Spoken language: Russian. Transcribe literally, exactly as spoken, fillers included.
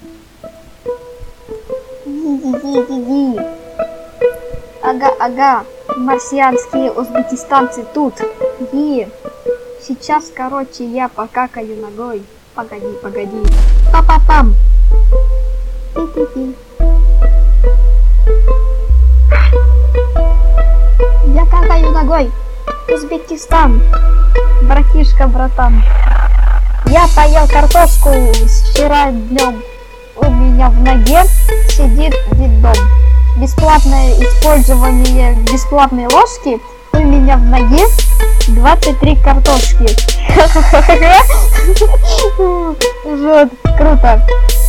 Ди-ди-ди-ди-ди. Ага, ага. Марсианские узбекистанцы тут. И сейчас, короче, я покакаю ногой. Погоди, погоди. Па-па-пам. Ти-ти-ти. Я какаю ногой. Узбекистан. Братишка, братан. Я поел картошку вчера днем. У меня в ноге сидит детдом. Бесплатное использование бесплатной ложки. У меня в ноге двадцать три картошки. Жут, круто.